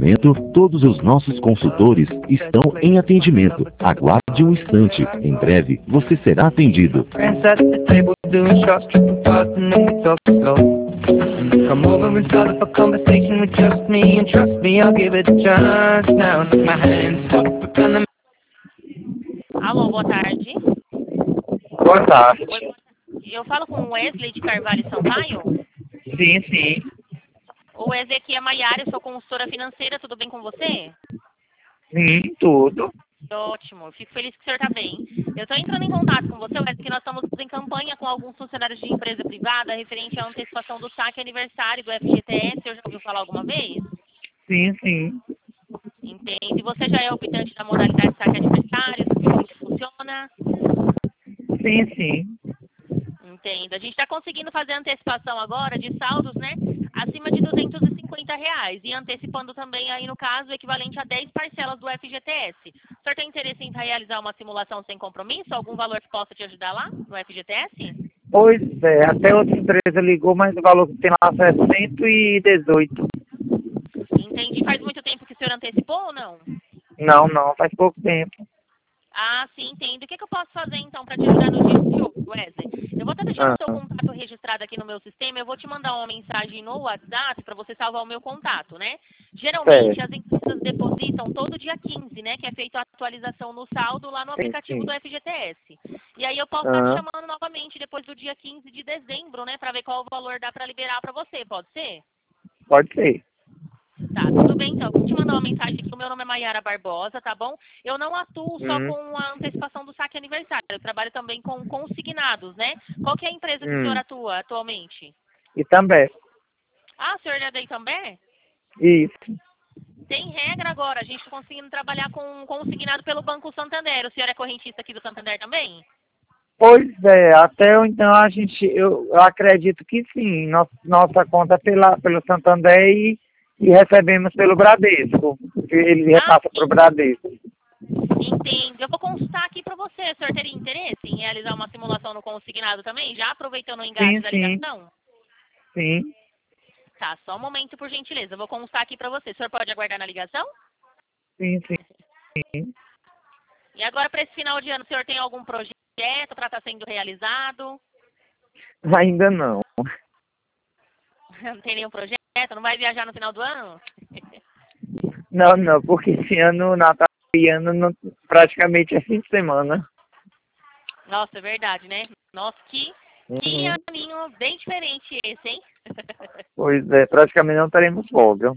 momento, todos os nossos consultores estão em atendimento. Aguarde um instante. Em breve, você será atendido. Come over and start up a conversation with just me, and trust me, I'll give it a chance. Now, my hands up and Alô, boa tarde. Boa tarde. Oi, eu falo com o Wesley de Carvalho Sampaio. Sim, sim. O Wesley aqui é Maiara, eu sou consultora financeira, tudo bem com você? Sim, tudo. Ótimo, eu fico feliz que o senhor está bem. Eu estou entrando em contato com você, Wesley, que nós estamos em campanha com alguns funcionários de empresa privada referente à antecipação do saque aniversário do FGTS. Eu já ouviu falar alguma vez? Sim, sim. Entende? Você já é optante da modalidade de saque aniversário? Sabe como que funciona? Sim, sim. Entendo. A gente está conseguindo fazer antecipação agora de saldos, né? Acima de R$ 250 e antecipando também aí, no caso, o equivalente a 10 parcelas do FGTS. O senhor tem interesse em realizar uma simulação sem compromisso? Algum valor que possa te ajudar lá no FGTS? Pois é, até outra empresa ligou, mas o valor que tem lá é 118. Entendi. Faz muito tempo que o senhor antecipou ou não? Não, não, faz pouco tempo. Ah, sim, entendo. O que eu posso fazer, então, para te ajudar no dia de hoje, Wesley? Eu vou estar deixando o seu contato registrado aqui no meu sistema. Eu vou te mandar uma mensagem no WhatsApp para você salvar o meu contato, né? Geralmente, as empresas depositam todo dia 15, né? Que é feita a atualização no saldo lá no aplicativo do FGTS. E aí eu posso estar te chamando novamente depois do dia 15 de dezembro, né? Para ver qual o valor dá para liberar para você. Pode ser? Pode ser. Tá, tudo bem então. Vou te mandar uma mensagem aqui. O meu nome é Maiara Barbosa, tá bom? Eu não atuo só com a antecipação do saque aniversário. Eu trabalho também com consignados, né? Qual que é a empresa que o senhor atua atualmente? E também. Ah, o senhor é daí também? Isso. Tem regra agora. A gente está conseguindo trabalhar com consignado pelo Banco Santander. O senhor é correntista aqui do Santander também? Pois é, até então eu acredito que sim. Nossa conta é pelo Santander e recebemos pelo Bradesco. Ele repassa para o Bradesco. Entendo. Eu vou consultar aqui para você. O senhor teria interesse em realizar uma simulação no consignado também? Já aproveitando o engajo da ligação? Sim. Tá, só um momento, por gentileza. Eu vou constar aqui para você. O senhor pode aguardar na ligação? Sim, sim. E agora, para esse final de ano, o senhor tem algum projeto para estar sendo realizado? Ainda não. Não tem nenhum projeto? Não vai viajar no final do ano? Não, porque esse ano, Natal e ano, praticamente é fim de semana. Nossa, é verdade, né? Nossa, que aninho bem diferente esse, hein? Pois é, praticamente não teremos folga.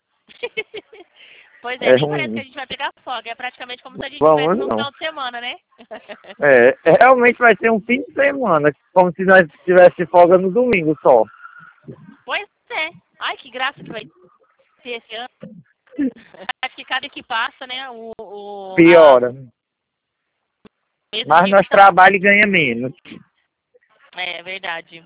Pois é, nem parece que a gente vai pegar folga. É praticamente como se a gente estivesse no final de semana, né? Realmente vai ser um fim de semana, como se nós tivéssemos folga no domingo só. Pois é. Ai, que graça que vai ter esse ano. Acho que cada que passa, né? Piora. Mas nós trabalhamos e ganha menos. É verdade.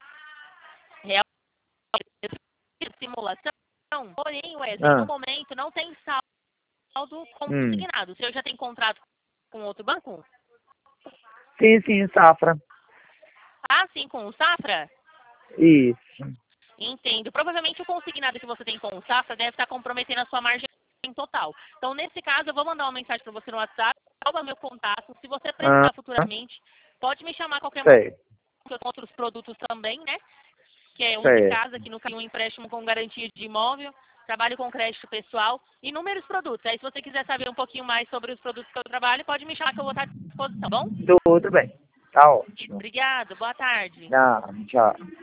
Realmente, simulação. Porém, Wesley, no momento não tem saldo consignado. O senhor já tem contrato com outro banco? Sim, Safra. Ah, sim, com o Safra? Isso. Entendo. Provavelmente o consignado que você tem com o Safra deve estar comprometendo a sua margem em total. Então, nesse caso, eu vou mandar uma mensagem para você no WhatsApp, salva meu contato. Se você precisar futuramente, pode me chamar a qualquer momento. Com outros produtos também, né? Que é de casa, que no caso um empréstimo com garantia de imóvel, trabalho com crédito pessoal, inúmeros produtos. Aí se você quiser saber um pouquinho mais sobre os produtos que eu trabalho, pode me chamar que eu vou estar à disposição, tá bom? Tudo bem. Tá ótimo. Obrigado, boa tarde. Tchau.